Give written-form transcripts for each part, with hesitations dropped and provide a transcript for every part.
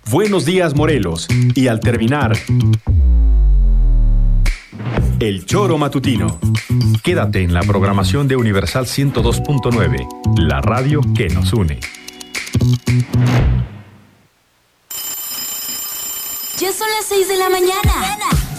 Buenos días, Morelos. Y al terminar, El Choro Matutino. Quédate en la programación de Universal 102.9, la radio que nos une. Ya son las 6 de la mañana.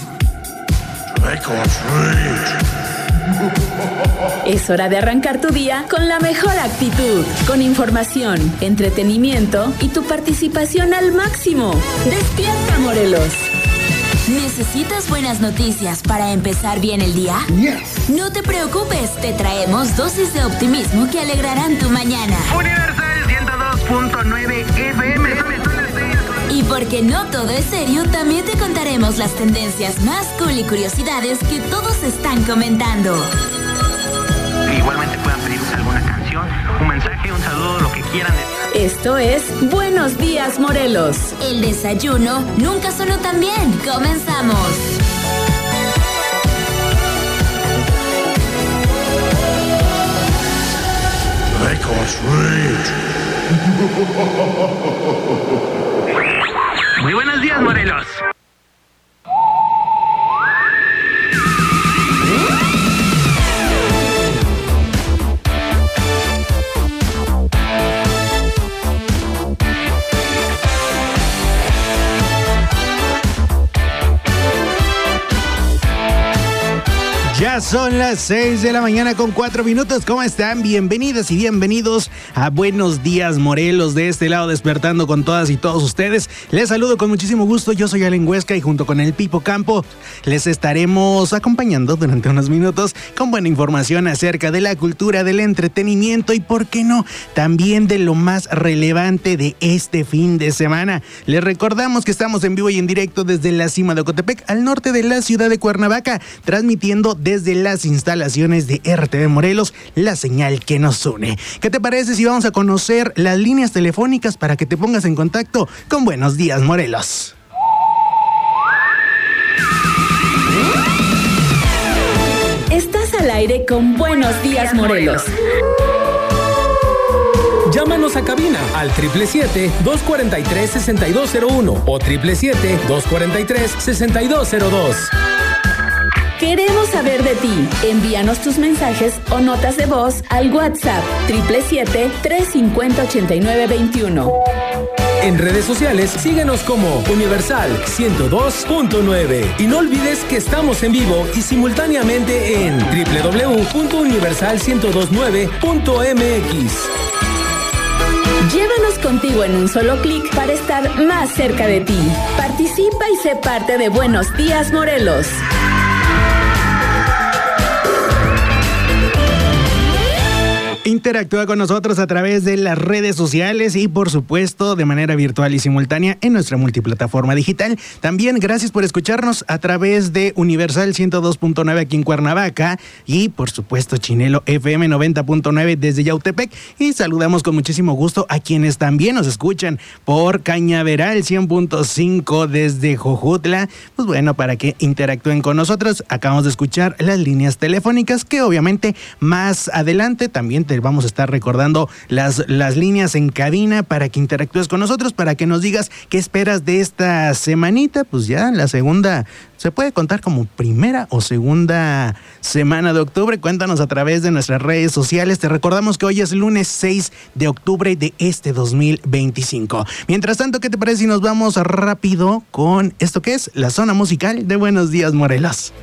Es hora de arrancar tu día con la mejor actitud, con información, entretenimiento y tu participación al máximo. ¡Despierta, Morelos! ¿Necesitas buenas noticias para empezar bien el día? Yes. No te preocupes, te traemos dosis de optimismo que alegrarán tu mañana. Universal 102.9 FM. Y porque no todo es serio, también te contaremos las tendencias más cool y curiosidades que todos están comentando. Igualmente puedan pedirnos alguna canción, un mensaje, un saludo, lo que quieran. Esto es Buenos Días, Morelos. El desayuno nunca sonó tan bien. ¡Comenzamos! Muy buenos días, Morelos. Ya son las 6 de la mañana con 4 minutos. ¿Cómo están? Bienvenidas y bienvenidos a Buenos Días, Morelos. De este lado, despertando con todas y todos ustedes. Les saludo con muchísimo gusto. Yo soy Allen Huesca y junto con el Pipo Campo les estaremos acompañando durante unos minutos con buena información acerca de la cultura, del entretenimiento y, ¿por qué no?, también de lo más relevante de este fin de semana. Les recordamos que estamos en vivo y en directo desde la cima de Ocotepec, al norte de la ciudad de Cuernavaca, transmitiendo desde las instalaciones de RTV Morelos, la señal que nos une. ¿Qué te parece si vamos a conocer las líneas telefónicas para que te pongas en contacto con Buenos Días, Morelos? Estás al aire con Buenos Días, Morelos. Llámanos a cabina al 777-243-6201 o 777-243-6202. Queremos saber de ti. Envíanos tus mensajes o notas de voz al WhatsApp 777-350-8921. En redes sociales, síguenos como Universal 102.9. Y no olvides que estamos en vivo y simultáneamente en www.universal1029.mx. Llévanos contigo en un solo clic para estar más cerca de ti. Participa y sé parte de Buenos Días, Morelos. Interactúa con nosotros a través de las redes sociales y, por supuesto, de manera virtual y simultánea en nuestra multiplataforma digital. También gracias por escucharnos a través de Universal 102.9 aquí en Cuernavaca y, por supuesto, Chinelo FM 90.9 desde Yautepec. Y saludamos con muchísimo gusto a quienes también nos escuchan por Cañaveral 100.5 desde Jojutla. Pues bueno, para que interactúen con nosotros, acabamos de escuchar las líneas telefónicas que obviamente más adelante también te vamos a estar recordando las líneas en cabina para que interactúes con nosotros, para que nos digas qué esperas de esta semanita. Pues ya la segunda, se puede contar como primera o segunda semana de octubre. Cuéntanos a través de nuestras redes sociales. Te recordamos que hoy es lunes 6 de octubre de este 2025. Mientras tanto, ¿qué te parece si nos vamos rápido con esto que es la zona musical de Buenos Días, Morelos?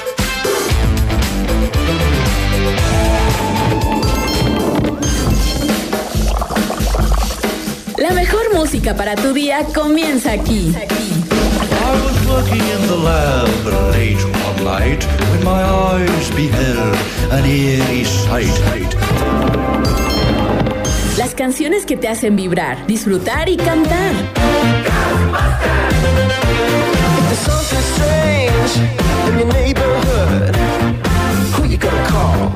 La mejor música para tu día comienza aquí. I was working in the lab late one night when my eyes beheld an eerie sight. Las canciones que te hacen vibrar, disfrutar y cantar. If there's something strange in your neighborhood, who you gonna call?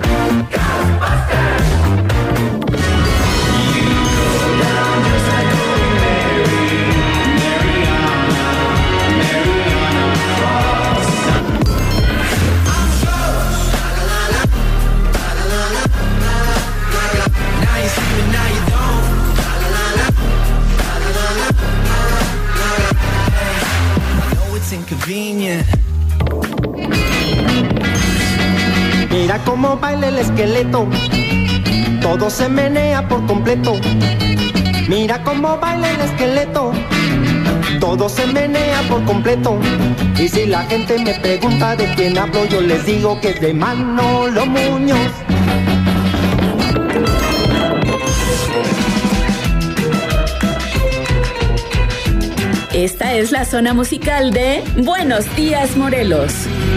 convenient. Mira cómo baila el esqueleto, todo se menea por completo. Mira cómo baila el esqueleto, todo se menea por completo. Y si la gente me pregunta de quién hablo, yo les digo que es de Manolo Muñoz. Esta es la zona musical de Buenos Días, Morelos.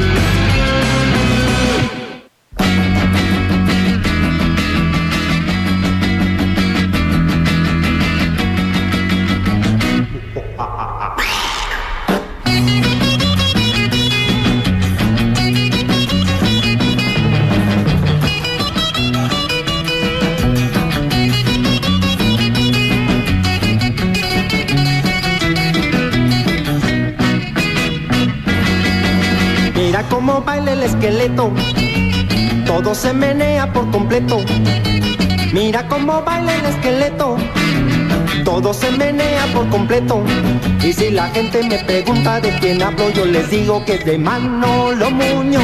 Cómo baila el esqueleto, todo se menea por completo. Mira cómo baila el esqueleto, todo se menea por completo. Y si la gente me pregunta de quién hablo, yo les digo que es de Manolo Muñoz.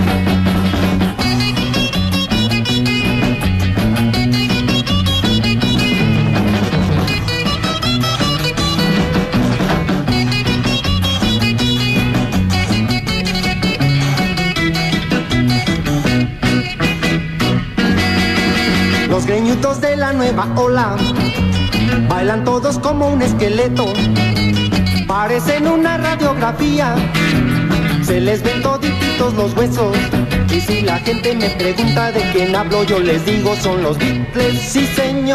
Los greñudos de la nueva ola bailan todos como un esqueleto, parecen una radiografía, se les ven todititos los huesos. Y si la gente me pregunta de quién hablo, yo les digo son los Beatles, sí señor.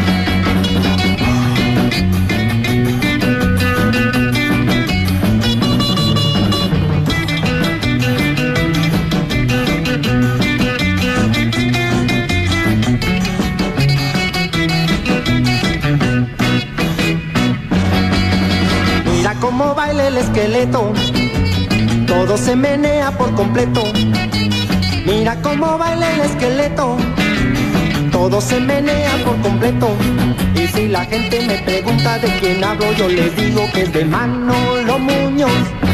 Cómo baila el esqueleto, todo se menea por completo. Mira cómo baila el esqueleto, todo se menea por completo. Y si la gente me pregunta de quién hablo, yo les digo que es de Manolo Muñoz.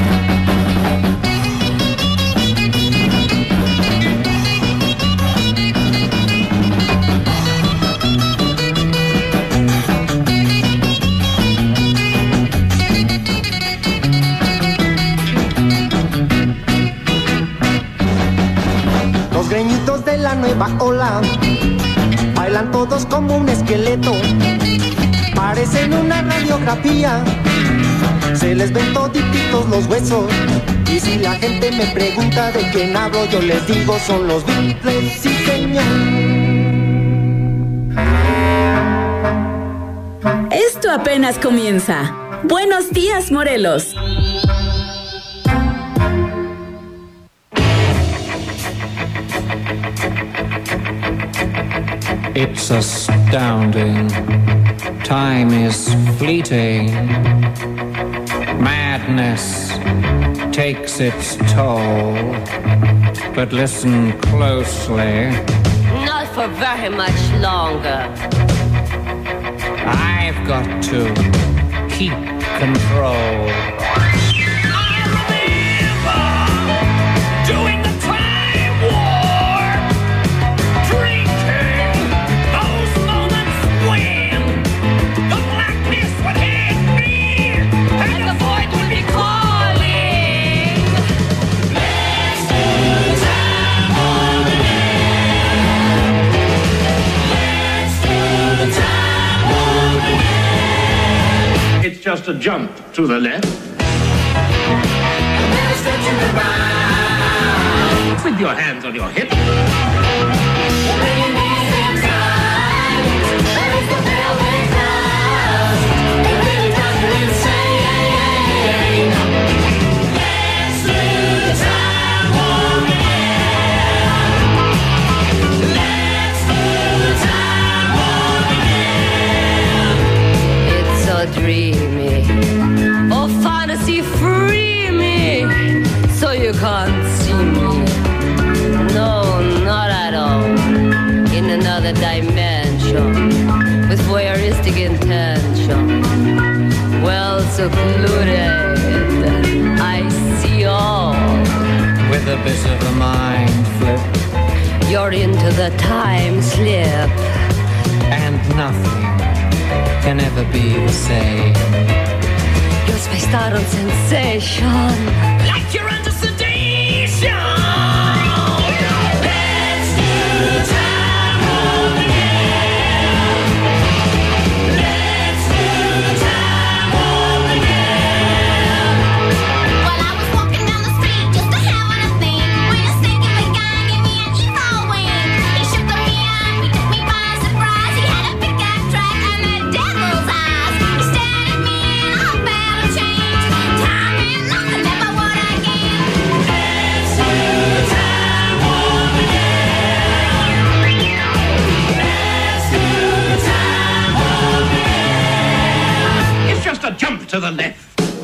Los greñitos de la nueva ola bailan todos como un esqueleto, parecen una radiografía, se les ven todititos los huesos. Y si la gente me pregunta de quién hablo, yo les digo son los Beatles, sí señor. Esto apenas comienza. Buenos días, Morelos. It's astounding. Time is fleeting. Madness takes its toll. But listen closely. Not for very much longer. I've got to keep control. Just a jump to the left. With your hands on your hips. It's so dreamy. Oh, fantasy, free me. So you can't see me. No, not at all. In another dimension. With voyeuristic intention. Well secluded. I with a bit of a mind flip. You're into the time slip. And nothing can ever be the same. You're spaced out on sensation. Like you're under sedation. Let's do time warp again. Let's do time warp again. Well, I was walking down the street just to having a thing when a stinking guy gave me an evil wing. He shook me up, he took me by surprise. He had a big ass track and a devil's eyes. He stared at me and I felt a change. Time and nothing never would again. Let's do time warp again. Let's do time warp again. It's just a jump to the left.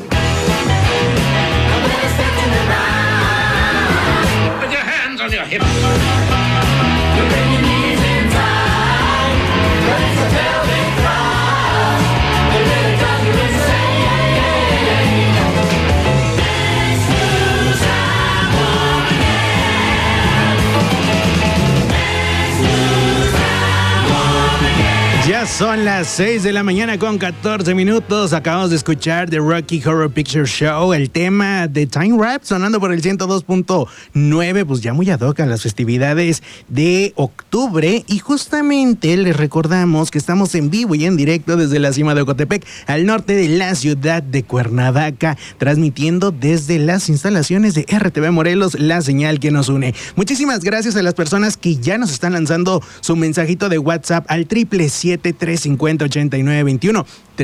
With your hands on your hips. You're bringing knees in time, but it's a velvet cry. It really drives you insane. Let's do time warp again. Let's do time warp again. Ya son las 6 de la mañana con 14 minutos. Acabamos de escuchar The Rocky Horror Picture Show, el tema de Time Rap, sonando por el 102.9, pues ya muy ad hoc a las festividades de octubre. Y justamente les recordamos que estamos en vivo y en directo desde la cima de Ocotepec, al norte de la ciudad de Cuernavaca, transmitiendo desde las instalaciones de RTV Morelos, la señal que nos une. Muchísimas gracias a las personas que ya nos están lanzando su mensajito de WhatsApp al 777-350-8921.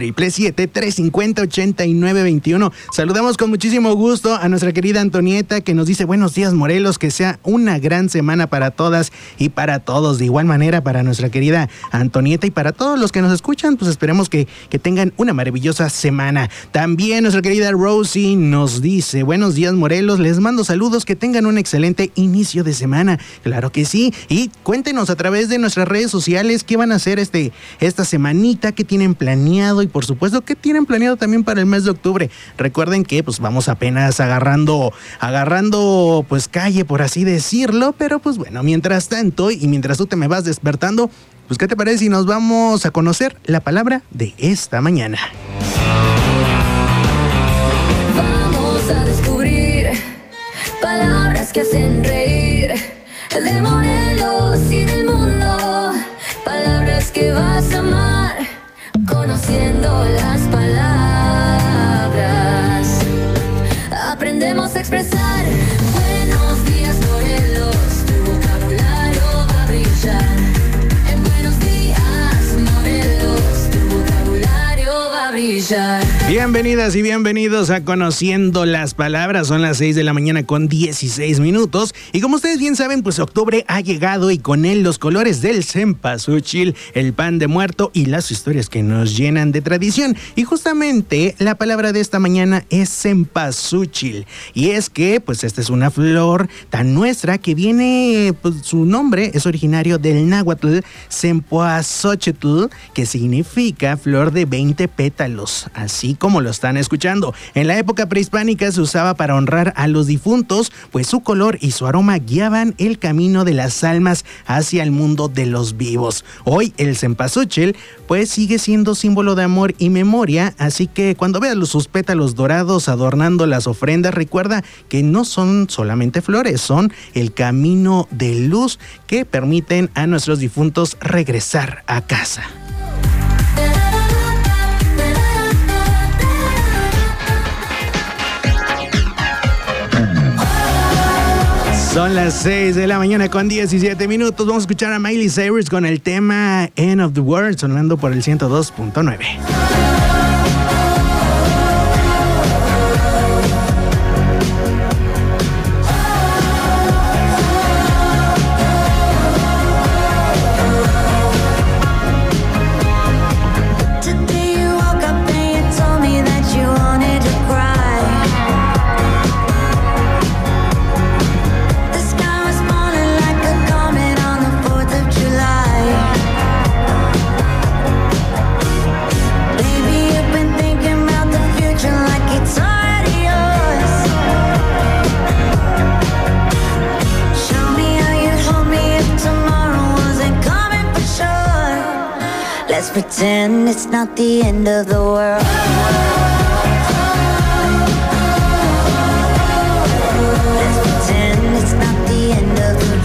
777-350-8921. Saludamos con muchísimo gusto a nuestra querida Antonieta, que nos dice: buenos días, Morelos, que sea una gran semana para todas y para todos. De igual manera para nuestra querida Antonieta y para todos los que nos escuchan, pues esperemos que tengan una maravillosa semana. También nuestra querida Rosie nos dice: buenos días, Morelos, les mando saludos, que tengan un excelente inicio de semana. Claro que sí, y cuéntenos a través de nuestras redes sociales qué van a hacer esta semanita, qué tienen planeado y por supuesto qué tienen planeado también para el mes de octubre. Recuerden que pues vamos apenas agarrando pues calle, por así decirlo, pero pues bueno, mientras tanto y mientras tú te me vas despertando, pues ¿qué te parece si nos vamos a conocer la palabra de esta mañana? Vamos a descubrir palabras que hacen reír de Morelos y del mundo, palabras que vas a amar, conociendo las palabras. Aprendemos a expresar. Buenos días, Morelos, tu vocabulario va a brillar. En buenos días, Morelos, tu vocabulario va a brillar. Bienvenidas y bienvenidos a Conociendo las Palabras. Son las 6 de la mañana con 16 minutos. Y como ustedes bien saben, pues octubre ha llegado y con él los colores del cempasúchil, el pan de muerto y las historias que nos llenan de tradición. Y justamente la palabra de esta mañana es cempasúchil. Y es que, pues esta es una flor tan nuestra que viene, pues su nombre es originario del náhuatl cempoaxochitl, que significa flor de 20 pétalos. Así como lo están escuchando. En la época prehispánica se usaba para honrar a los difuntos, pues su color y su aroma guiaban el camino de las almas hacia el mundo de los vivos. Hoy el cempasúchil pues sigue siendo símbolo de amor y memoria, así que cuando veas sus pétalos dorados adornando las ofrendas, recuerda que no son solamente flores, son el camino de luz que permiten a nuestros difuntos regresar a casa. Son las 6 de la mañana con 17 minutos. Vamos a escuchar a Miley Cyrus con el tema End of the World, sonando por el 102.9. They pretend it's not the end of the world. Let's pretend it's not the end of the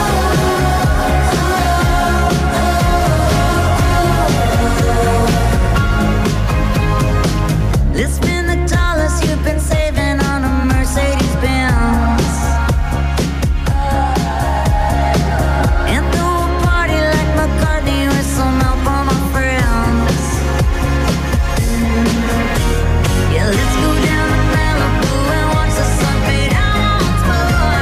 world. Let's spend the dollars you've been saving on a Mercedes Benz. And throw a party like McCartney with some help from my friends. Yeah, let's go down to Malibu and watch the sun fade out once more.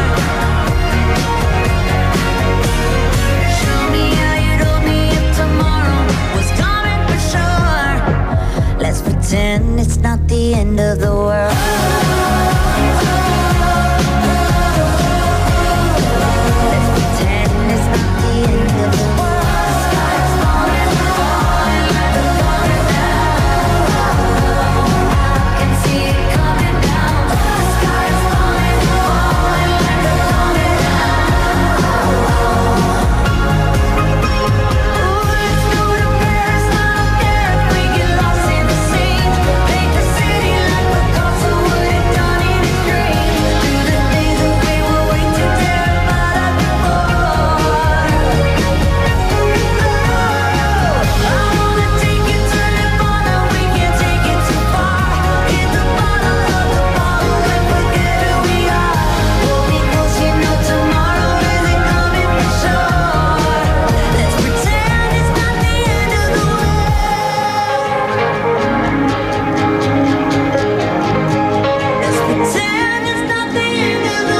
Show me how you told me if tomorrow was coming for sure. Let's pretend it's not the end of the world. Let's pretend it's not the end of the world. The sky is falling, falling like a falling down. I can see it coming down. The sky is falling, falling like a falling down. Ooh, let's go to Paris, I don't care if we get lost in the scene. Make the city like the thoughts of what it done in a dream. Through the days that we were way too terrified of before. I wanna take you to Nirvana, we can't take it too far. Hit the bottom of the bottle and forget who we are. Hold me close, you know tomorrow isn't coming for sure. Let's pretend it's not the end of the world. Let's pretend it's not the end of the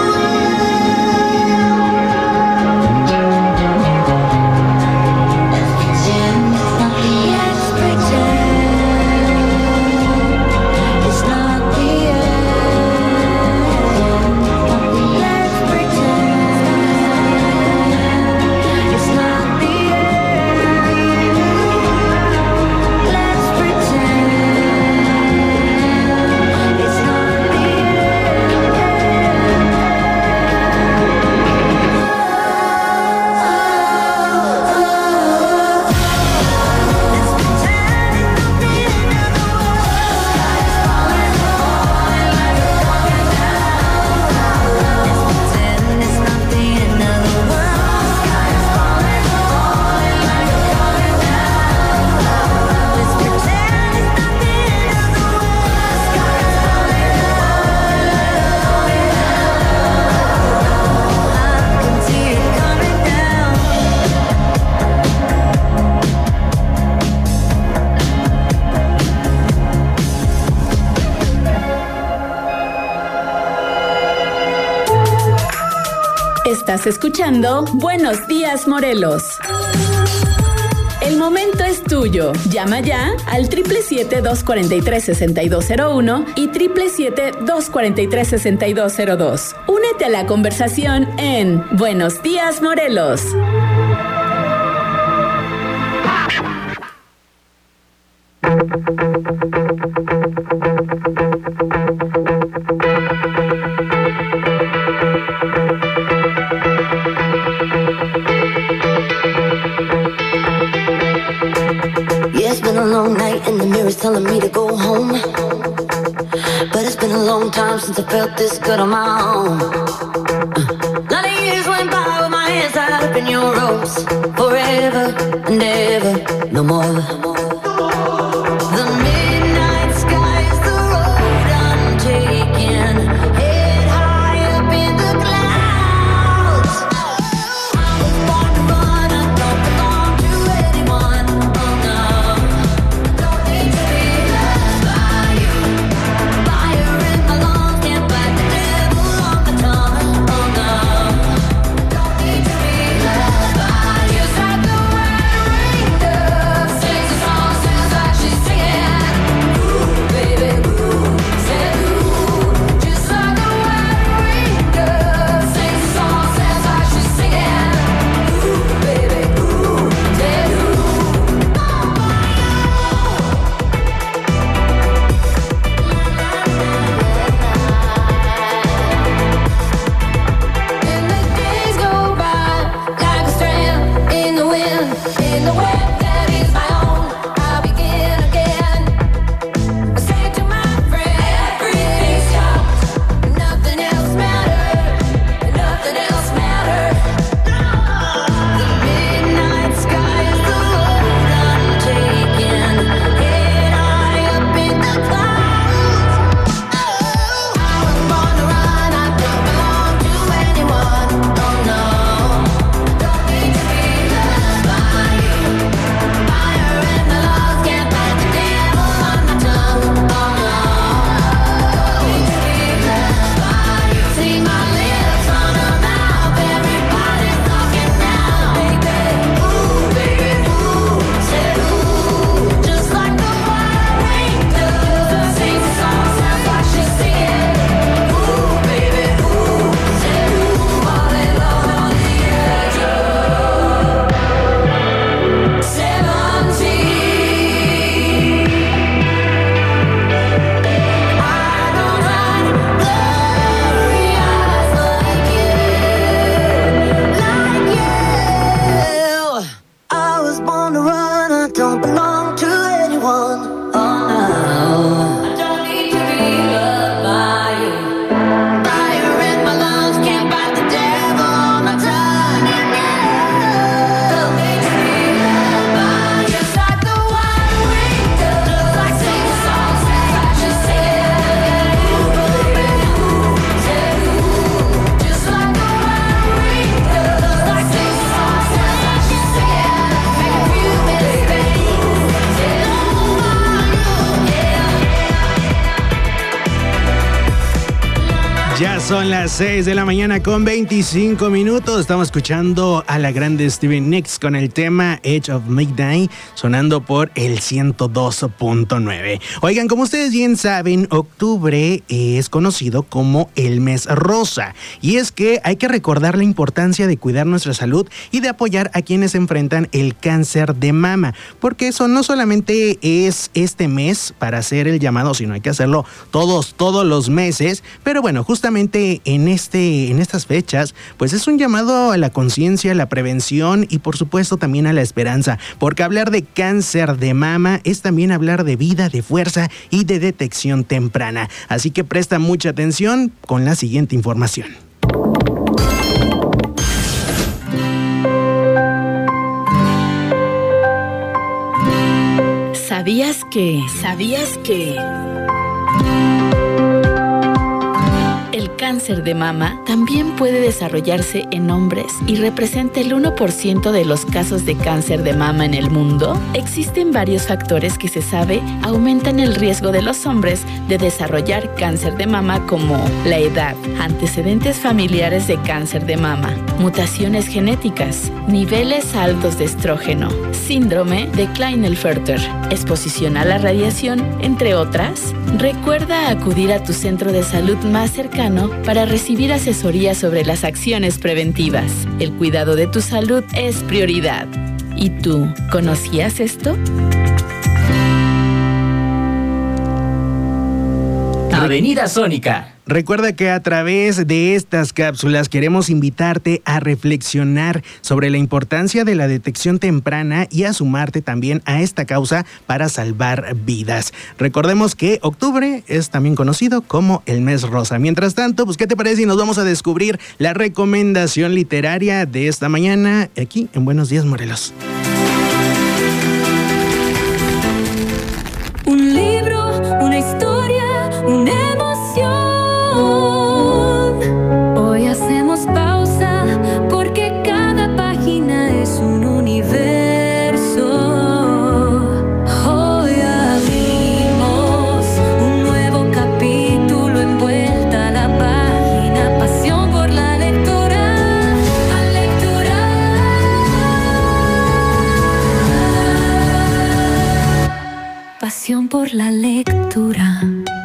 Estás escuchando Buenos Días, Morelos. El momento es tuyo. Llama ya al 777-243-6201 y 777-243-6202. Únete a la conversación en Buenos Días, Morelos. Yeah, it's been a long night and the mirror's telling me to go home. But it's been a long time since I felt this good on my own. Lot of years went by with my hands tied up in your ropes. Forever and ever, no more. The midnight sky is the road I'm taking. Head high up in the clouds. I was born to run, I don't belong to anyone. Oh no, don't need to be loved by you. Fire in my lungs, can't fight the devil on my tongue. Oh no, don't need to be loved by you. Just like the wind ring dove, sings a song. Ya son las 6 de la mañana con 25 minutos. Estamos escuchando a la grande Stevie Nicks con el tema Edge of Midnight, sonando por el 102.9. Oigan, como ustedes bien saben, octubre es conocido como el mes rosa. Y es que hay que recordar la importancia de cuidar nuestra salud y de apoyar a quienes enfrentan el cáncer de mama. Porque eso no solamente es este mes para hacer el llamado, sino hay que hacerlo todos los meses. Pero bueno, justamente en estas fechas, pues es un llamado a la conciencia, a la prevención y por supuesto también a la esperanza, porque hablar de cáncer de mama es también hablar de vida, de fuerza y de detección temprana. Así que presta mucha atención con la siguiente información. ¿Sabías que? El cáncer de mama también puede desarrollarse en hombres y representa el 1% de los casos de cáncer de mama en el mundo. Existen varios factores que se sabe aumentan el riesgo de los hombres de desarrollar cáncer de mama, como la edad, antecedentes familiares de cáncer de mama, mutaciones genéticas, niveles altos de estrógeno, síndrome de Klinefelter, exposición a la radiación, entre otras. Recuerda acudir a tu centro de salud más cercano para recibir asesoría sobre las acciones preventivas. El cuidado de tu salud es prioridad. ¿Y tú, conocías esto? Avenida Sónica. Recuerda que a través de estas cápsulas queremos invitarte a reflexionar sobre la importancia de la detección temprana y a sumarte también a esta causa para salvar vidas. Recordemos que octubre es también conocido como el mes rosa. Mientras tanto, pues ¿qué te parece si nos vamos a descubrir la recomendación literaria de esta mañana aquí en Buenos Días, Morelos? Un libro, una historia, una emoción. Hoy hacemos pausa porque cada página es un universo. Hoy abrimos un nuevo capítulo envuelta a la página. Pasión por la lectura, a lectura. Pasión por la lectura.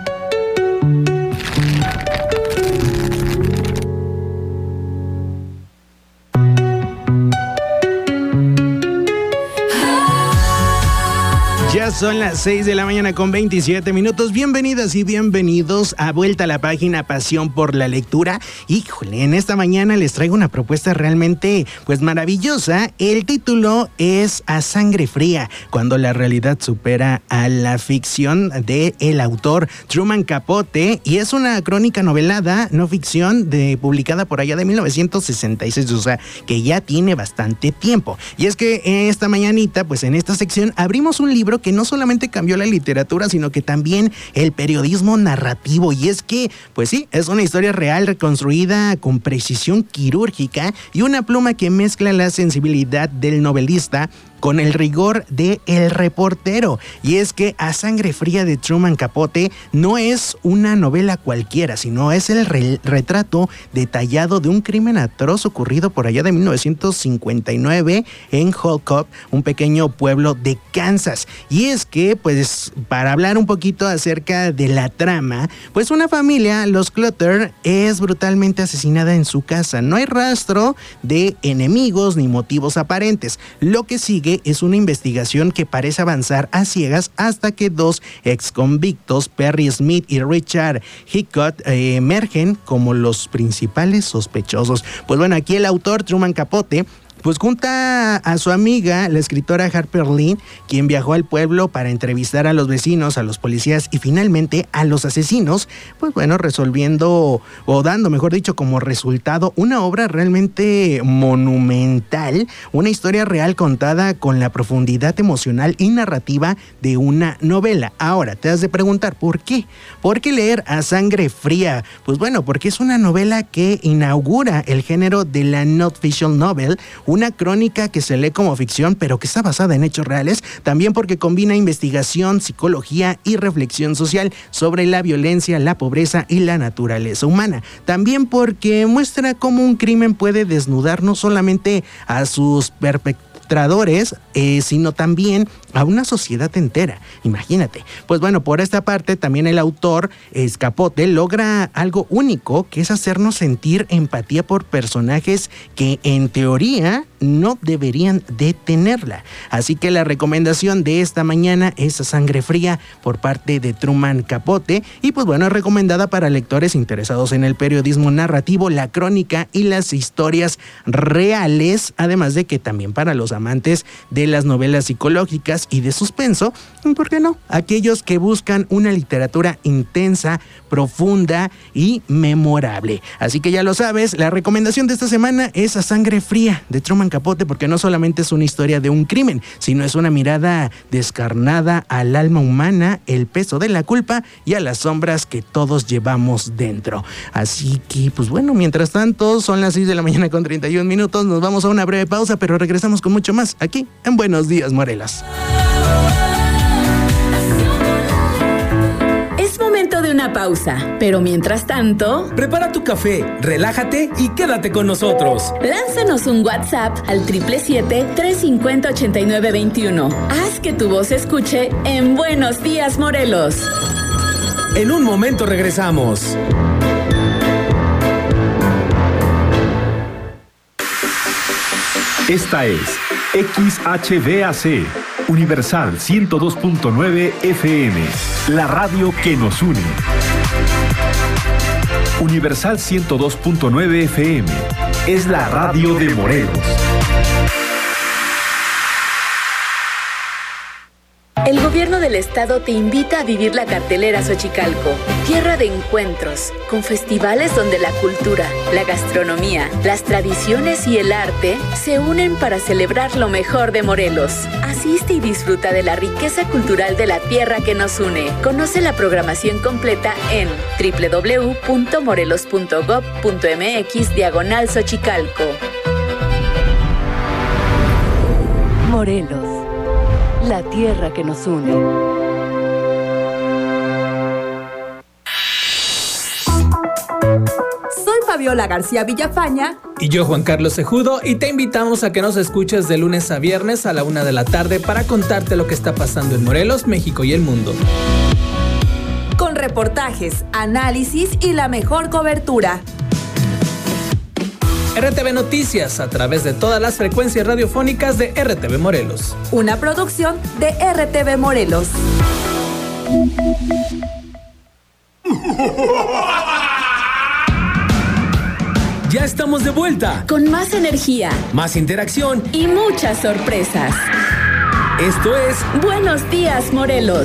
Ya son las 6 de la mañana con 27 minutos. Bienvenidas y bienvenidos a Vuelta a la Página, Pasión por la Lectura. Híjole, en esta mañana les traigo una propuesta realmente pues maravillosa. El título es A Sangre Fría, cuando la realidad supera a la ficción, de el autor Truman Capote, y es una crónica novelada, no ficción, publicada por allá de 1966, o sea, que ya tiene bastante tiempo. Y es que esta mañanita, pues en esta sección abrimos un libro que no solamente cambió la literatura, sino que también el periodismo narrativo. Y es que, pues sí, es una historia real reconstruida con precisión quirúrgica y una pluma que mezcla la sensibilidad del novelista con el rigor de el reportero. Y es que A Sangre Fría de Truman Capote no es una novela cualquiera, sino es el retrato detallado de un crimen atroz ocurrido por allá de 1959 en Holcomb, un pequeño pueblo de Kansas. Y es que, pues, para hablar un poquito acerca de la trama, pues una familia, los Clutter, es brutalmente asesinada en su casa. No hay rastro de enemigos ni motivos aparentes. Lo que sigue es una investigación que parece avanzar a ciegas hasta que dos exconvictos, Perry Smith y Richard Hickok, emergen como los principales sospechosos. Pues bueno, aquí el autor Truman Capote pues junta a su amiga, la escritora Harper Lee, quien viajó al pueblo para entrevistar a los vecinos, a los policías y finalmente a los asesinos, pues bueno, resolviendo, o dando, mejor dicho, como resultado, una obra realmente monumental, una historia real contada con la profundidad emocional y narrativa de una novela. Ahora, te has de preguntar, ¿por qué? ¿Por qué leer A Sangre Fría? Pues bueno, porque es una novela que inaugura el género de la non-fiction novel, una crónica que se lee como ficción, pero que está basada en hechos reales, también porque combina investigación, psicología y reflexión social sobre la violencia, la pobreza y la naturaleza humana. También porque muestra cómo un crimen puede desnudar no solamente a sus perpetradores, sino también a una sociedad entera. Imagínate. Pues bueno, por esta parte también el autor Capote logra algo único, que es hacernos sentir empatía por personajes que en teoría no deberían de tenerla. Así que la recomendación de esta mañana es Sangre Fría por parte de Truman Capote, y pues bueno, es recomendada para lectores interesados en el periodismo narrativo, la crónica y las historias reales, además de que también para los amantes de las novelas psicológicas y de suspenso, ¿por qué no? Aquellos que buscan una literatura intensa, profunda y memorable. Así que ya lo sabes, la recomendación de esta semana es A Sangre Fría de Truman Capote, porque no solamente es una historia de un crimen, sino es una mirada descarnada al alma humana, el peso de la culpa y a las sombras que todos llevamos dentro. Así que, pues bueno, mientras tanto, son las 6 de la mañana con 31 minutos, nos vamos a una breve pausa, pero regresamos con mucho más aquí en Buenos Días, Morelos. Es momento de una pausa, pero mientras tanto, prepara tu café, relájate y quédate con nosotros. Lánzanos un WhatsApp al 777-350-8921. Haz que tu voz se escuche en Buenos Días, Morelos. En un momento regresamos. Esta es XHVAC, Universal 102.9 FM, la radio que nos une. Universal 102.9 FM es la radio de Morelos. El gobierno del estado te invita a vivir la cartelera Xochicalco, tierra de encuentros, con festivales donde la cultura, la gastronomía, las tradiciones y el arte se unen para celebrar lo mejor de Morelos. Asiste y disfruta de la riqueza cultural de la tierra que nos une. Conoce la programación completa en www.morelos.gov.mx/Xochicalco. Morelos, la tierra que nos une. Soy Fabiola García Villafaña. Y yo, Juan Carlos Cejudo, y te invitamos a que nos escuches de lunes a viernes a la 1 de la tarde para contarte lo que está pasando en Morelos, México y el mundo. Con reportajes, análisis y la mejor cobertura. RTV Noticias, a través de todas las frecuencias radiofónicas de RTV Morelos. Una producción de RTV Morelos. Ya estamos de vuelta. Con más energía, más interacción y muchas sorpresas. Esto es Buenos Días, Morelos.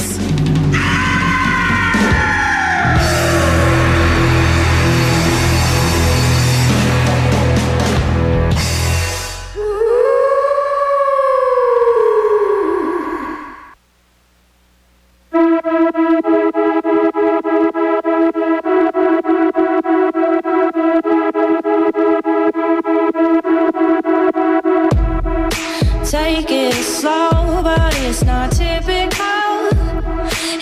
Take it slow, but it's not typical.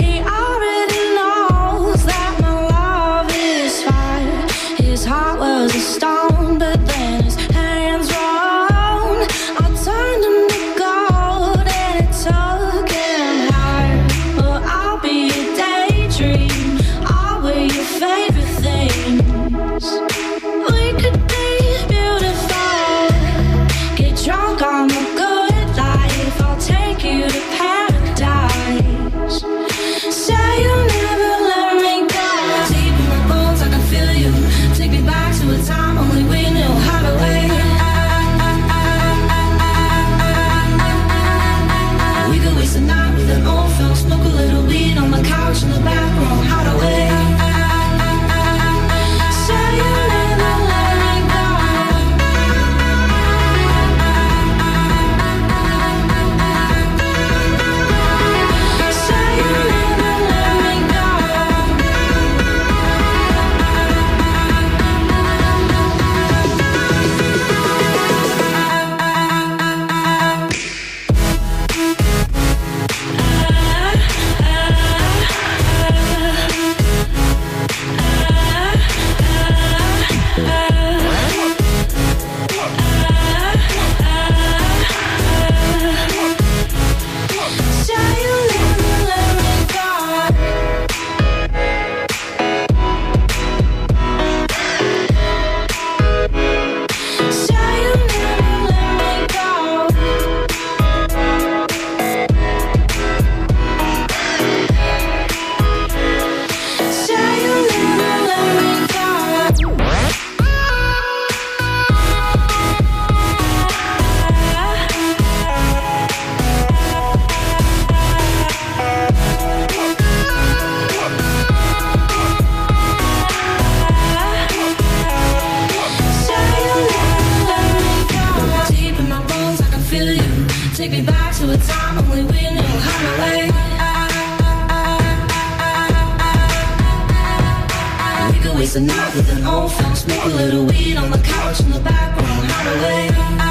We could waste a night with an old friend, smoke a little weed on the couch in the background, hide away.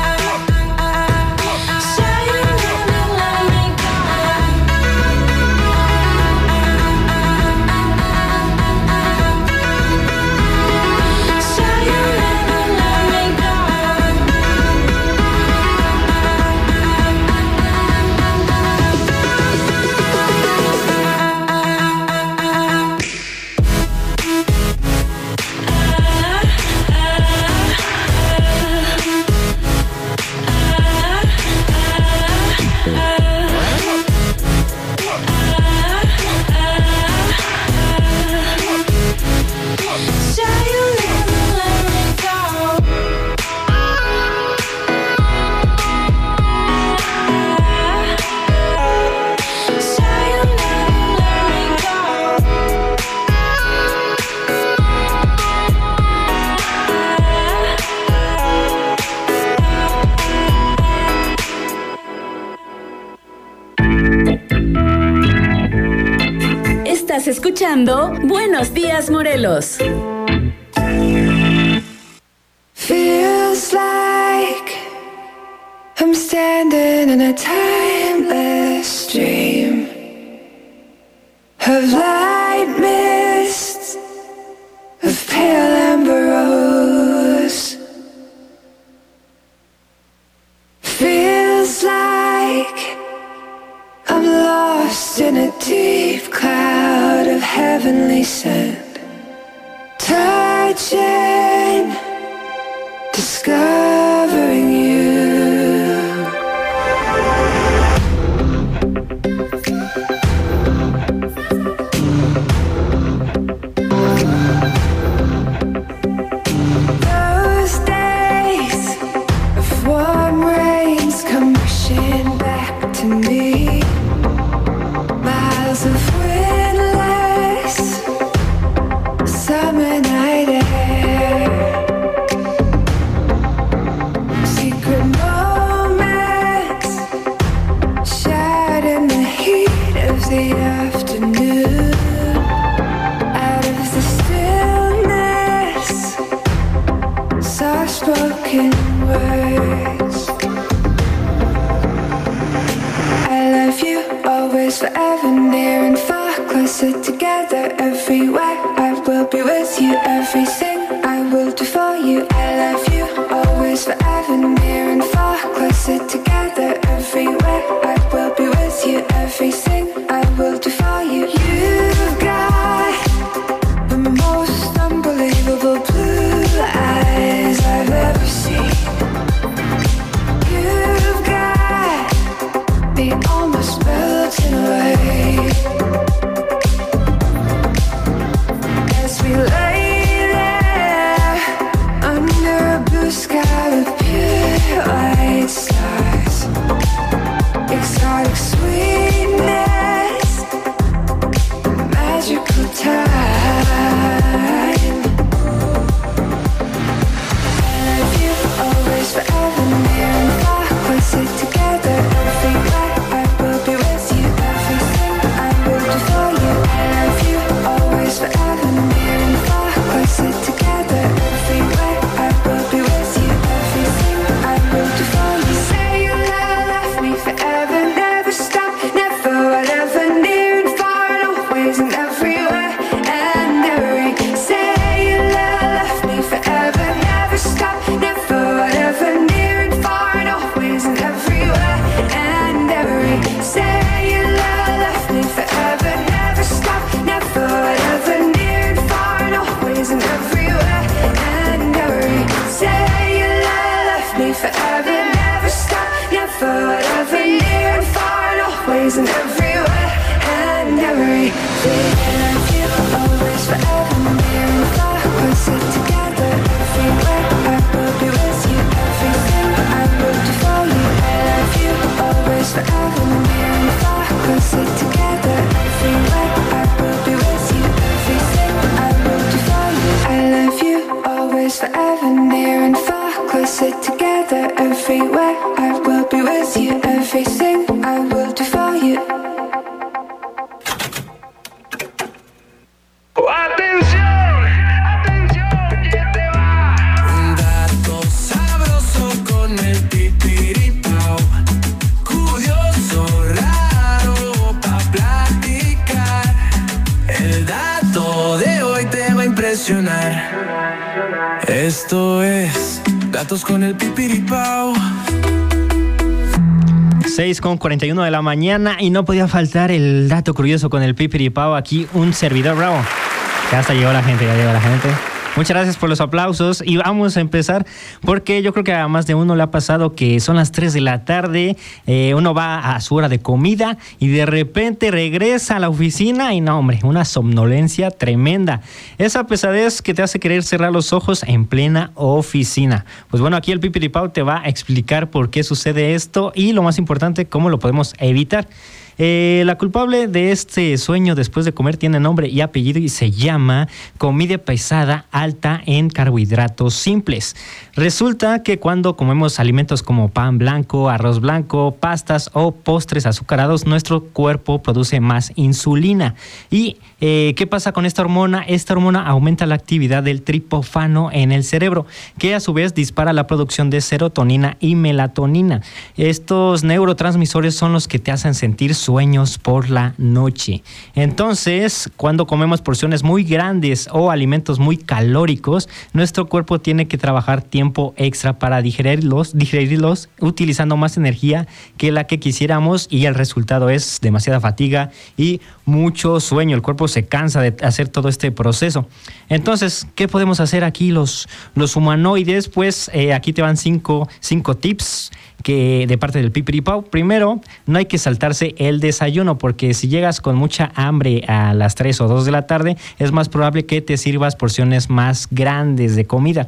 Say you never let me go. Say you never let me go. Estás escuchando Buenos Días, Morelos. Feels like I'm standing in a timeless dream of light mists, of pale amber rose. Feels like I'm lost in a deep cloud of heavenly scent, touching, discovering you. Those days of warm rains come rushing back to me. Miles of windless summer night air, secret moments shared in the heat of the afternoon. Out of the stillness, soft-spoken words. I love you always, forever, near and far, closer together everywhere. I will be with you, everything I will do for you. I love you always, forever, near and far, closer together everywhere. I will be with you, everything I will do for you. You've got the most unbelievable blue eyes I've ever seen. You've got me almost melting away as we lay there under a blue sky with pure white stars. Exotic sweetness, magical time. I love you always, forever, near and far, closer together everywhere. I will be with you, everything I will do for you. I love you always, forever, near and far, closer together everywhere. I will be with you, everything I will do for you. Say you love me forever, never stop, never, whatever, near and far, and always and everywhere and every. Say you love me forever, never stop, never, whatever, near and far, and always and everywhere and every. Say you love me forever, never stop, never, whatever, near and far, and always and everywhere and every. Say you love me forever, never stop, never, whatever, near and far, and always and everywhere and every. I love you always, forever, near and far, closer together everywhere. I will be with you, everything I will do for you. I love you always, forever, near and far, closer together everywhere. I will be with you, everything I will do for you. I love you always, forever, near and far, closer together everywhere. I will be with you, everything I will do for you. ¡Atención! reaccionar. Esto es Datos con el Pipiripao. 6:41 de la mañana y no podía faltar el dato curioso con el Pipiripao. Aquí un servidor bravo. Ya hasta llegó la gente, Muchas gracias por los aplausos y vamos a empezar porque yo creo que a más de uno le ha pasado que son las 3 de la tarde, uno va a su hora de comida y de repente regresa a la oficina y no, hombre, una somnolencia tremenda. Esa pesadez que te hace querer cerrar los ojos en plena oficina. Pues bueno, aquí el Pipiripao te va a explicar por qué sucede esto y lo más importante, cómo lo podemos evitar. La culpable de este sueño después de comer tiene nombre y apellido y se llama comida pesada alta en carbohidratos simples. Resulta que cuando comemos alimentos como pan blanco, arroz blanco, pastas o postres azucarados, nuestro cuerpo produce más insulina. ¿Y qué pasa con esta hormona? Esta hormona aumenta la actividad del triptófano en el cerebro, que a su vez dispara la producción de serotonina y melatonina. Estos neurotransmisores son los que te hacen sentir sueños por la noche. Entonces, cuando comemos porciones muy grandes o alimentos muy calóricos, nuestro cuerpo tiene que trabajar tiempo extra para digerirlos, utilizando más energía que la que quisiéramos y el resultado es demasiada fatiga y mucho sueño. El cuerpo se cansa de hacer todo este proceso. Entonces, ¿qué podemos hacer aquí los humanoides? Pues aquí te van cinco tips que de parte del Pipiripao. Primero, no hay que saltarse el desayuno, porque si llegas con mucha hambre a las 3 o 2 de la tarde, es más probable que te sirvas porciones más grandes de comida.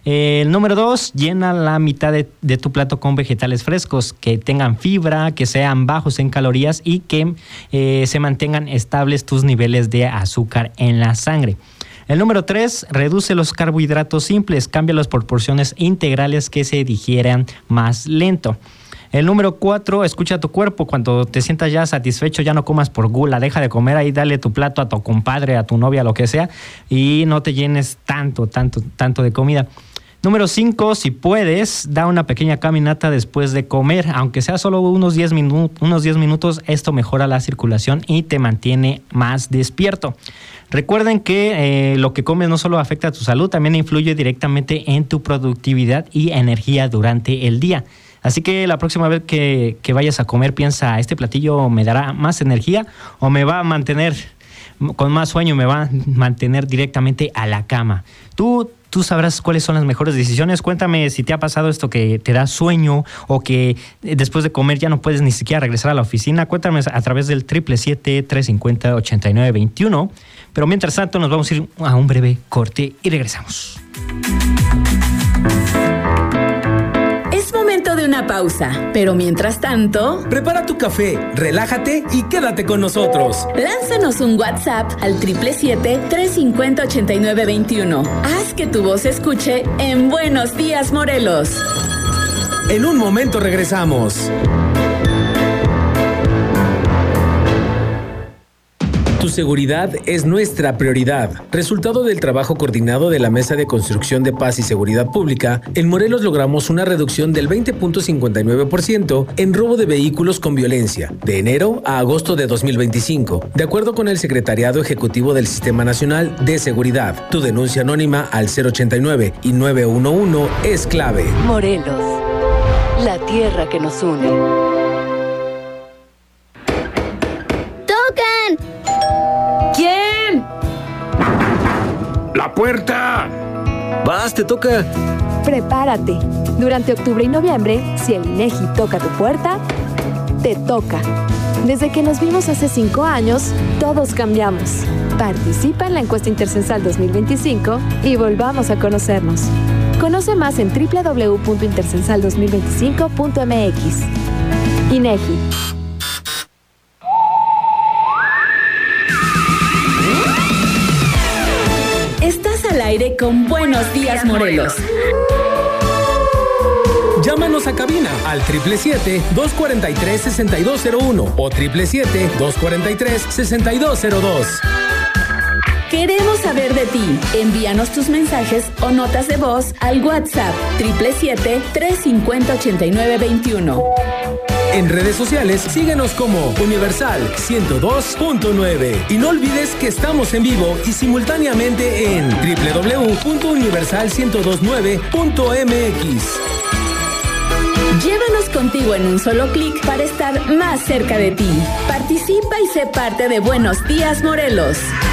El número 2, llena la mitad de tu plato con vegetales frescos, que tengan fibra, que sean bajos en calorías y que se mantengan estables tus niveles de azúcar en la sangre. El número 3, reduce los carbohidratos simples, cámbialos por porciones integrales que se digieran más lento. El número 4, escucha a tu cuerpo. Cuando te sientas ya satisfecho, ya no comas por gula, deja de comer ahí, dale tu plato a tu compadre, a tu novia, lo que sea, y no te llenes tanto de comida. Número 5, si puedes, da una pequeña caminata después de comer, aunque sea solo unos 10 minutos, esto mejora la circulación y te mantiene más despierto. Recuerden que lo que comes no solo afecta a tu salud, también influye directamente en tu productividad y energía durante el día. Así que la próxima vez que vayas a comer, piensa, ¿este platillo me dará más energía o me va a mantener con más sueño, me va a mantener directamente a la cama? Tú sabrás cuáles son las mejores decisiones. Cuéntame si te ha pasado esto que te da sueño o que después de comer ya no puedes ni siquiera regresar a la oficina. Cuéntame a través del 777-350-8921. Pero mientras tanto nos vamos a ir a un breve corte y regresamos. Es momento de una pausa, pero mientras tanto, prepara tu café, relájate y quédate con nosotros. Lánzanos un WhatsApp al 777-350-8921. Haz que tu voz se escuche en Buenos Días, Morelos. En un momento regresamos. Tu seguridad es nuestra prioridad. Resultado del trabajo coordinado de la Mesa de Construcción de Paz y Seguridad Pública, en Morelos logramos una reducción del 20.59% en robo de vehículos con violencia, de enero a agosto de 2025, de acuerdo con el Secretariado Ejecutivo del Sistema Nacional de Seguridad. Tu denuncia anónima al 089 y 911 es clave. Morelos, la tierra que nos une. ¿Quién? ¡La puerta! ¡Vas, te toca! Prepárate. Durante octubre y noviembre, si el INEGI toca tu puerta, te toca. Desde que nos vimos hace 5 años, todos cambiamos. Participa en la encuesta Intercensal 2025 y volvamos a conocernos. Conoce más en www.intercensal2025.mx. INEGI. Estás al aire con Buenos Días, Morelos. Llámanos a cabina al 777-243-6201 o 777-243-6202. Queremos saber de ti. Envíanos tus mensajes o notas de voz al WhatsApp 777-350-8921. En redes sociales, síguenos como Universal 102.9. Y no olvides que estamos en vivo y simultáneamente en www.universal1029.mx. Llévanos contigo en un solo clic para estar más cerca de ti. Participa y sé parte de Buenos Días, Morelos.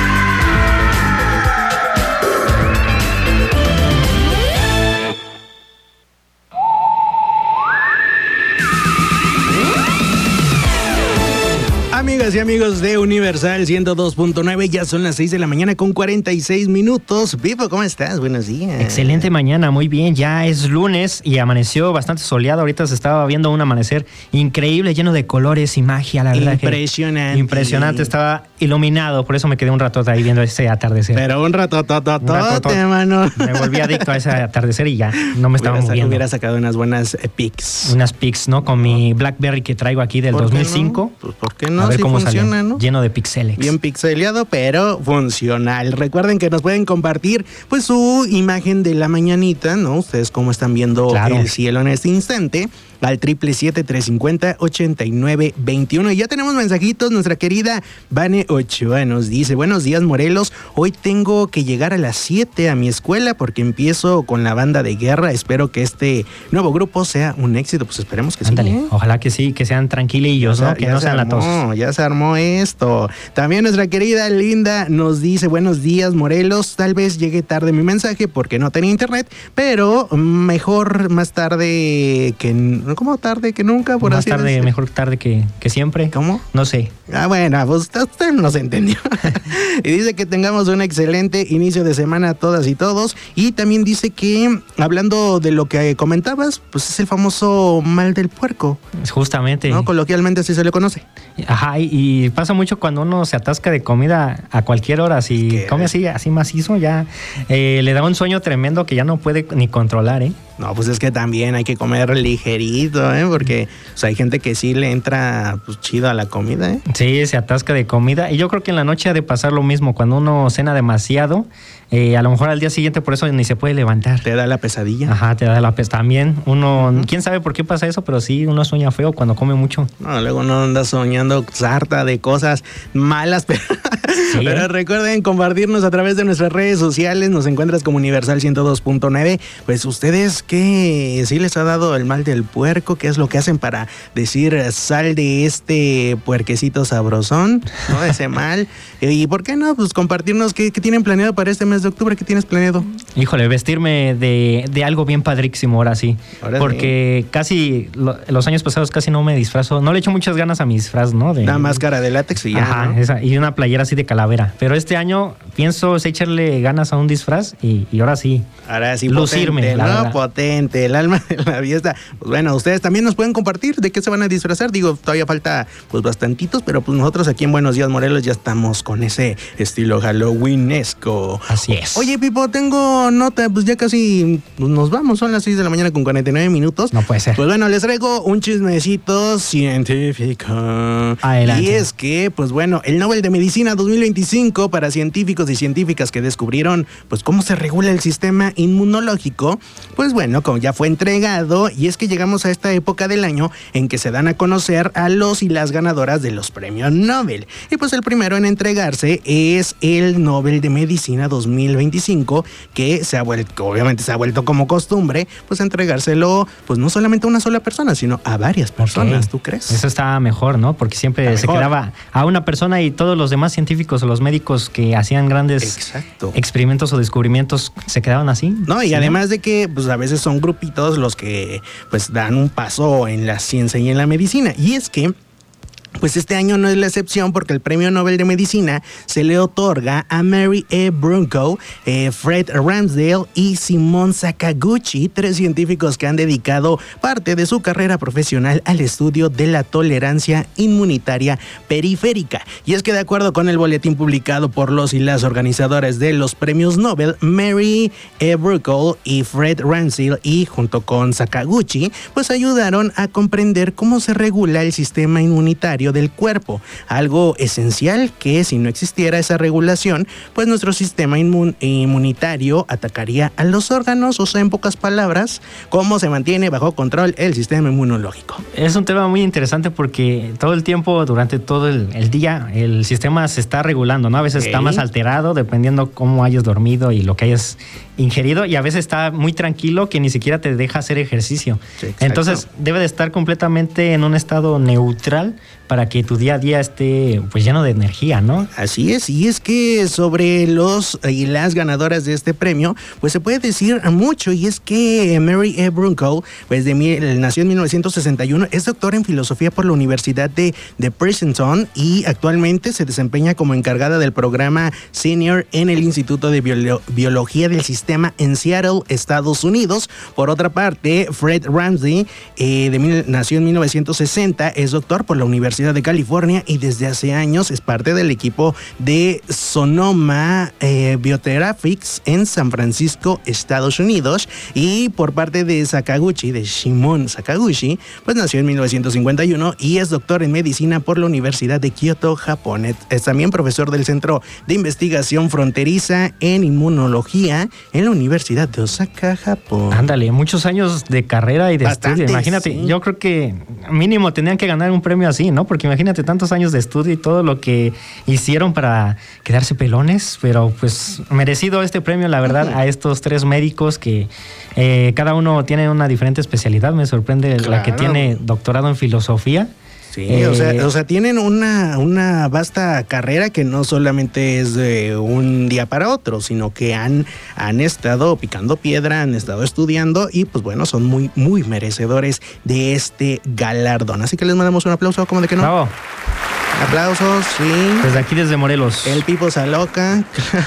Amigas y amigos de Universal 102.9, ya son las 6 de la mañana con 46 minutos. Vivo, ¿cómo estás? Buenos días. Excelente mañana, muy bien. Ya es lunes y amaneció bastante soleado. Ahorita se estaba viendo un amanecer increíble, lleno de colores y magia, la verdad. Impresionante. Impresionante, estaba iluminado. Por eso me quedé un ratote ahí viendo ese atardecer. Pero un ratototote, mano. Me volví adicto a ese atardecer y ya no me estaba moviendo. Hubiera sacado unas buenas pics. Unas pics, ¿no? Con mi BlackBerry que traigo aquí del 2005. No? Pues, ¿por qué no? A ver si cómo funciona, salió. ¿no? Lleno de pixeles. Bien pixeleado, pero funcional. Recuerden que nos pueden compartir pues su imagen de la mañanita, ¿no? Ustedes cómo están viendo el cielo en este instante. Al 777-350-8921. Y ya tenemos mensajitos. Nuestra querida Vane Ochoa nos dice: buenos días, Morelos. Hoy tengo que llegar a las 7 a mi escuela porque empiezo con la banda de guerra. Espero que este nuevo grupo sea un éxito. Pues esperemos que Ándale, sí. Ojalá que sí, que sean tranquilillos, ¿no? Que no sean latos. Ya se armó esto. También nuestra querida Linda nos dice: buenos días, Morelos. Tal vez llegue tarde mi mensaje porque no tenía internet, pero mejor más tarde que... ¿Cómo tarde que nunca? Por Más así tarde, decir. mejor tarde que siempre. ¿Cómo? No sé. Ah, bueno, pues usted no se entendió. Y dice que tengamos un excelente inicio de semana todas y todos. Y también dice que, hablando de lo que comentabas, pues es el famoso mal del puerco. Justamente. ¿No? Coloquialmente así se le conoce. Ajá, y pasa mucho cuando uno se atasca de comida a cualquier hora. Si come así macizo, ya le da un sueño tremendo que ya no puede ni controlar, ¿eh? No, pues es que también hay que comer ligerito, ¿eh? Porque o sea, hay gente que sí le entra pues, chido a la comida, ¿eh? Sí, se atasca de comida. Y yo creo que en la noche ha de pasar lo mismo. Cuando uno cena demasiado, a lo mejor al día siguiente por eso ni se puede levantar. ¿Te da la pesadilla? Ajá, te da la pesadilla. También uno, quién sabe por qué pasa eso, pero sí, uno sueña feo cuando come mucho. No, luego uno anda soñando sarta de cosas malas, pero... Sí. Pero recuerden compartirnos a través de nuestras redes sociales. Nos encuentras como Universal 102.9. Pues ustedes, ¿qué sí les ha dado el mal del puerco? ¿Qué es lo que hacen para decir sal de este puerquecito sabrosón? ¿No? Ese mal. ¿Y por qué no? Pues compartirnos qué tienen planeado para este mes de octubre. ¿Qué tienes planeado? Híjole, vestirme de algo bien padrísimo ahora sí. Porque casi los años pasados casi no me disfrazo. No le echo muchas ganas a mi disfraz, ¿no? Una máscara de látex y ya. Ajá, ¿no? esa, y una playera así de calavera. Pero este año pienso echarle ganas a un disfraz y ahora sí. Ahora sí, lucirme. Potente, el alma de la fiesta. Pues bueno, ustedes también nos pueden compartir de qué se van a disfrazar. Digo, todavía falta pues bastantitos, pero pues nosotros aquí en Buenos Días, Morelos ya estamos con ese estilo halloweenesco. Así es. Oye, Pipo, tengo nota, pues ya casi nos vamos, son las 6 de la mañana con 49 minutos. No puede ser. Pues bueno, les traigo un chismecito científico. Adelante. Y es que, pues bueno, el Nobel de Medicina 2025 para científicos y científicas que descubrieron pues cómo se regula el sistema inmunológico, pues bueno, como ya fue entregado, y es que llegamos a esta época del año en que se dan a conocer a los y las ganadoras de los premios Nobel. Y pues el primero en entregarse es el Nobel de Medicina 2025, que obviamente se ha vuelto como costumbre, pues entregárselo pues no solamente a una sola persona, sino a varias personas. ¿Tú crees? Eso está mejor, ¿no? Porque siempre se quedaba a una persona y todos los demás científicos o los médicos que hacían grandes experimentos o descubrimientos se quedaban así. No, y además de que pues a veces son grupitos los que pues dan un paso en la ciencia y en la medicina. Y es que pues este año no es la excepción porque el Premio Nobel de Medicina se le otorga a Mary E. Brunko, Fred Ramsdale y Simon Sakaguchi, 3 científicos que han dedicado parte de su carrera profesional al estudio de la tolerancia inmunitaria periférica. Y es que de acuerdo con el boletín publicado por los y las organizadores de los premios Nobel, Mary E. Brunko y Fred Ramsdale y junto con Sakaguchi, pues ayudaron a comprender cómo se regula el sistema inmunitario diario del cuerpo, algo esencial que si no existiera esa regulación, pues nuestro sistema inmunitario atacaría a los órganos. O sea, en pocas palabras, cómo se mantiene bajo control el sistema inmunológico. Es un tema muy interesante porque todo el tiempo, durante todo el día, el sistema se está regulando, ¿no? A veces está más alterado dependiendo cómo hayas dormido y lo que hayas ingerido, y a veces está muy tranquilo que ni siquiera te deja hacer ejercicio. Sí, entonces debe de estar completamente en un estado neutral para que tu día a día esté pues lleno de energía, ¿no? Así es, y es que sobre los y las ganadoras de este premio, pues se puede decir mucho, y es que Mary E. Brunko, pues nació en 1961, es doctora en filosofía por la Universidad de Princeton y actualmente se desempeña como encargada del programa Senior en el Instituto de Biología del Sistema en Seattle, Estados Unidos. Por otra parte, Fred Ramsey nació en 1960, es doctor por la Universidad de California y desde hace años es parte del equipo de Sonoma Biotherapeutics en San Francisco, Estados Unidos. Y por parte de Shimon Sakaguchi, pues nació en 1951 y es doctor en medicina por la Universidad de Kyoto, Japón. Es también profesor del Centro de Investigación Fronteriza en Inmunología en la Universidad de Osaka, Japón. Ándale, muchos años de carrera y de estudio. Imagínate, sí. Yo creo que mínimo tenían que ganar un premio así, ¿no? Porque imagínate tantos años de estudio y todo lo que hicieron para quedarse pelones, pero pues merecido este premio, la verdad, a estos tres médicos que cada uno tiene una diferente especialidad. Me sorprende la que tiene doctorado en filosofía. Sí, o sea, tienen una vasta carrera que no solamente es de un día para otro, sino que han estado picando piedra, han estado estudiando y pues bueno, son muy, muy merecedores de este galardón. Así que les mandamos un aplauso, ¿cómo de que no? Bravo. Aplausos, sí. Desde aquí, desde Morelos. El Pipo Saloca.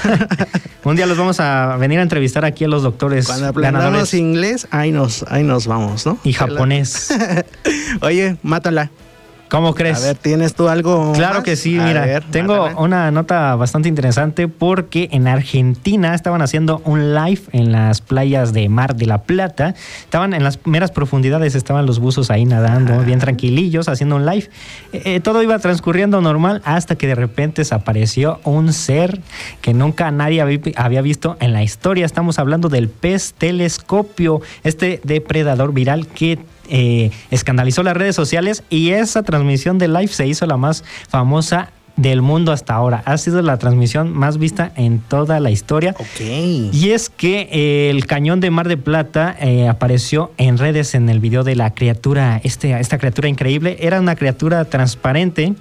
Un día los vamos a venir a entrevistar aquí a los doctores. Cuando aprendamos inglés, ahí nos vamos, ¿no? Y japonés. Oye, mátala. ¿Cómo crees? A ver, ¿tienes tú algo Claro más? Que sí, mira, tengo una nota bastante interesante porque en Argentina estaban haciendo un live en las playas de Mar de la Plata. Estaban en las meras profundidades, estaban los buzos ahí nadando, bien tranquilillos, haciendo un live. Todo iba transcurriendo normal hasta que de repente desapareció un ser que nunca nadie había visto en la historia. Estamos hablando del pez telescopio, este depredador viral que escandalizó las redes sociales, y esa transmisión de live se hizo la más famosa del mundo hasta ahora. Ha sido la transmisión más vista en toda la historia. Okay. Y es que el cañón de Mar de Plata apareció en redes en el video de la criatura, esta criatura increíble. Era una criatura transparente,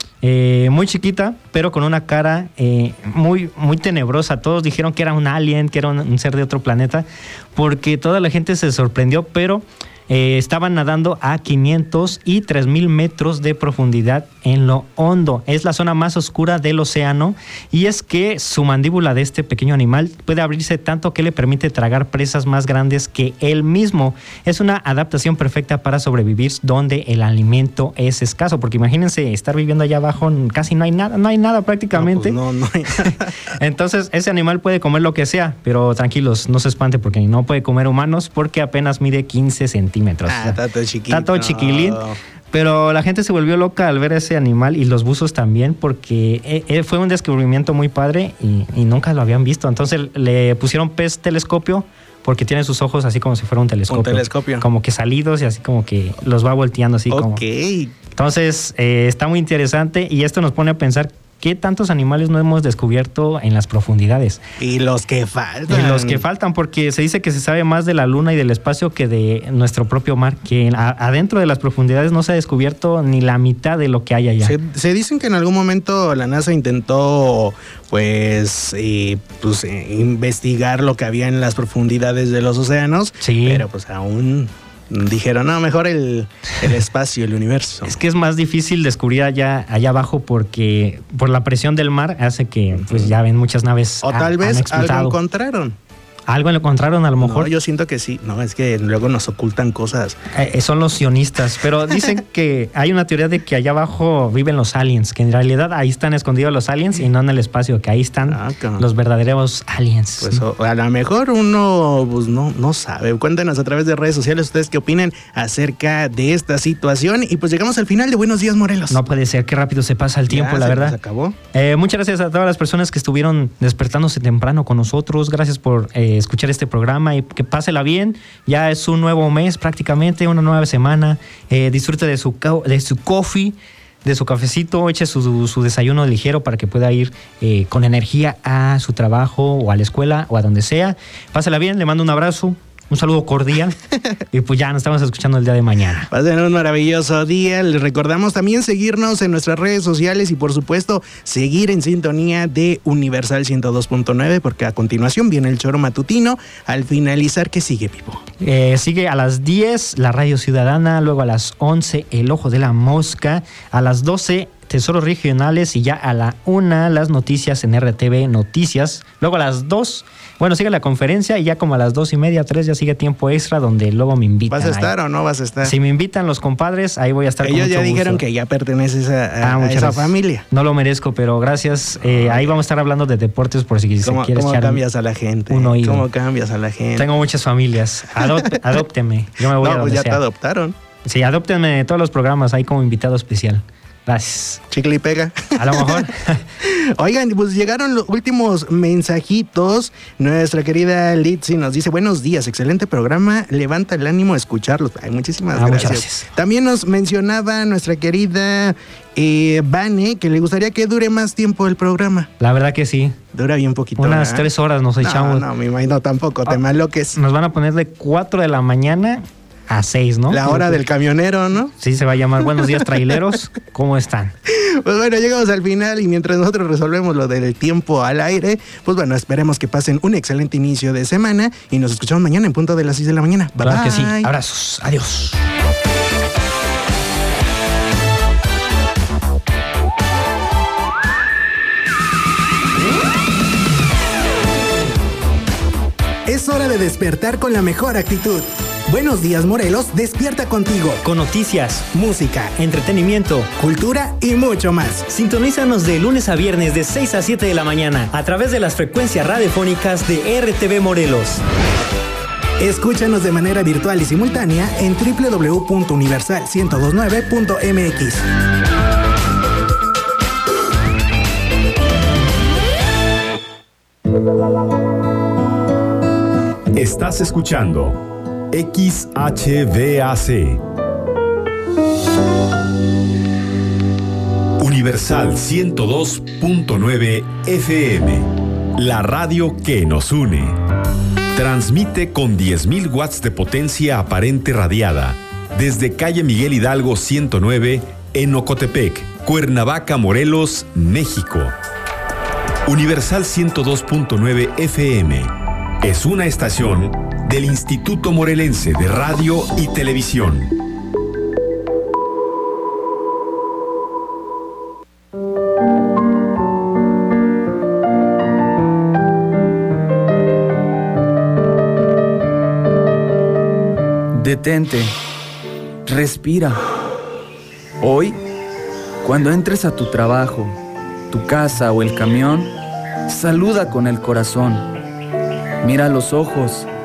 muy chiquita, pero con una cara muy, muy tenebrosa. Todos dijeron que era un alien, que era un ser de otro planeta, porque toda la gente se sorprendió, pero estaban nadando a 500 y 3,000 metros de profundidad en lo hondo. Es la zona más oscura del océano, y es que su mandíbula de este pequeño animal puede abrirse tanto que le permite tragar presas más grandes que él mismo. Es una adaptación perfecta para sobrevivir donde el alimento es escaso, porque imagínense estar viviendo allá abajo, casi no hay nada prácticamente. No hay nada. Entonces ese animal puede comer lo que sea, pero tranquilos, no se espante porque no puede comer humanos, porque apenas mide 15 centímetros. Está todo chiquito. Está todo chiquilín. Pero la gente se volvió loca al ver ese animal, y los buzos también, porque fue un descubrimiento muy padre y nunca lo habían visto. Entonces le pusieron pez telescopio porque tiene sus ojos así como si fuera un telescopio. Un telescopio. Como que salidos, y así como que los va volteando así como. Entonces está muy interesante, y esto nos pone a pensar ¿qué tantos animales no hemos descubierto en las profundidades? Y los que faltan. Porque se dice que se sabe más de la luna y del espacio que de nuestro propio mar, que adentro de las profundidades no se ha descubierto ni la mitad de lo que hay allá. Se dicen que en algún momento la NASA intentó investigar lo que había en las profundidades de los océanos, pero pues aún dijeron, no, mejor el espacio, el universo. Es que es más difícil descubrir allá abajo, porque por la presión del mar hace que, pues ya ven, muchas naves o tal vez algo encontraron. ¿Algo le encontraron a lo mejor? No, yo siento que sí. No, es que luego nos ocultan cosas. Son los sionistas, pero dicen que hay una teoría de que allá abajo viven los aliens, que en realidad ahí están escondidos los aliens y no en el espacio, que ahí están los verdaderos aliens. Pues a lo mejor uno pues, no sabe. Cuéntenos a través de redes sociales ustedes qué opinan acerca de esta situación. Y pues llegamos al final de Buenos Días, Morelos. No puede ser, qué rápido se pasa el tiempo, la verdad. Se acabó. Muchas gracias a todas las personas que estuvieron despertándose temprano con nosotros. Gracias por escuchar este programa y que pásela bien. Ya es un nuevo mes prácticamente, una nueva semana. Disfrute de su coffee, de su cafecito, eche su desayuno ligero para que pueda ir con energía a su trabajo o a la escuela o a donde sea. Pásela bien, le mando un abrazo. Un saludo cordial y pues ya nos estamos escuchando el día de mañana. Pasen un maravilloso día. Les recordamos también seguirnos en nuestras redes sociales y por supuesto seguir en sintonía de Universal 102.9 porque a continuación viene el choro matutino. Al finalizar, ¿qué sigue, Pipo? Sigue a las 10 la Radio Ciudadana, luego a las 11 El Ojo de la Mosca, a las 12 Tesoros Regionales y ya a la 1 las noticias en RTV Noticias, luego a las 2 sigue la conferencia y ya como a las 2:30, 3 ya sigue tiempo extra donde luego me invitan. ¿Vas a estar o no vas a estar? Si me invitan los compadres, ahí voy a estar. Ellos ya dijeron que ya perteneces a esa familia. No lo merezco, pero gracias. Ahí vamos a estar hablando de deportes por si se quiere echar. ¿Cómo cambias a la gente? ¿Cómo cambias a la gente? Tengo muchas familias. Adópteme. Yo me voy a donde ya sea. te adoptaron. Sí, adóptenme de todos los programas ahí como invitado especial. Gracias. Chicle y pega. A lo mejor. Oigan, pues llegaron los últimos mensajitos. Nuestra querida Litzy nos dice, buenos días, excelente programa, levanta el ánimo a escucharlos. Ay, muchísimas gracias. Muchas gracias. También nos mencionaba nuestra querida Vane, que le gustaría que dure más tiempo el programa. La verdad que sí. Dura bien poquito. Unas 3 horas nos echamos. No, me imagino tampoco, te maloques. Nos van a poner de 4 de la mañana a 6, ¿no? La hora del camionero, ¿no? Sí, se va a llamar Buenos Días Traileros. ¿Cómo están? Pues bueno, llegamos al final y mientras nosotros resolvemos lo del tiempo al aire, pues bueno, esperemos que pasen un excelente inicio de semana y nos escuchamos mañana en punto de las 6 de la mañana. Bye, claro bye. Que sí. Abrazos. Adiós. Es hora de despertar con la mejor actitud. Buenos Días, Morelos despierta contigo. Con noticias, música, entretenimiento, cultura y mucho más. Sintonízanos de lunes a viernes de 6 a 7 de la mañana a través de las frecuencias radiofónicas de RTV Morelos. Escúchanos de manera virtual y simultánea en www.universal1029.mx. Estás escuchando XHVAC Universal 102.9 FM, la radio que nos une. Transmite con 10.000 watts de potencia aparente radiada desde calle Miguel Hidalgo 109 en Ocotepec, Cuernavaca, Morelos, México. Universal 102.9 FM es una estación del Instituto Morelense de Radio y Televisión. Detente. Respira. Hoy, cuando entres a tu trabajo, tu casa o el camión, saluda con el corazón. Mira a los ojos